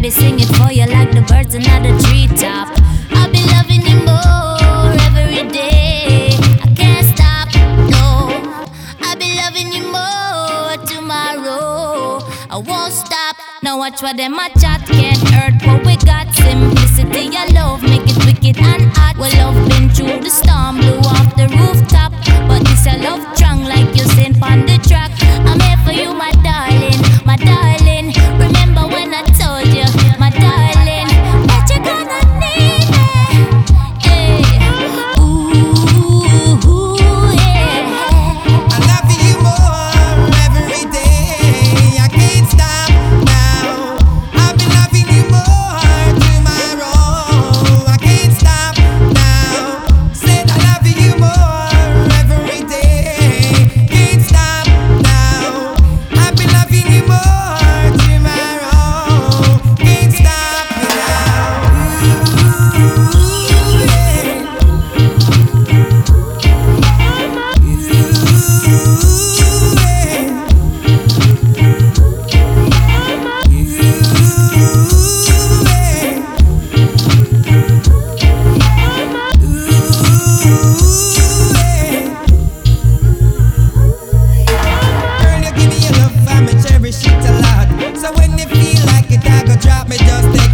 be singing for you like the birds in the treetop. I'll be loving you more every day. I can't stop, no. I'll be loving you more tomorrow. I won't stop. Now watch what them a chat, can't hurt what we got. Simplicity, your love, make it wicked and hot. Well, love been through the storm, blew off the rooftop. But this your love strong like you sing on the track. I'm here for you, my darling, my darling. Remember when I told you, my darling, that you're gonna need me. Hey. Ooh, yeah. I'm loving you more every day. I can't stop now. I'll be loving you more tomorrow. I can't stop now. Said I love you more every day. Can't stop now. I'll be loving you more tomorrow. Can't stop now. Girl, you give me your love, I'ma cherish it a lot. So when you feel like it, I go drop me just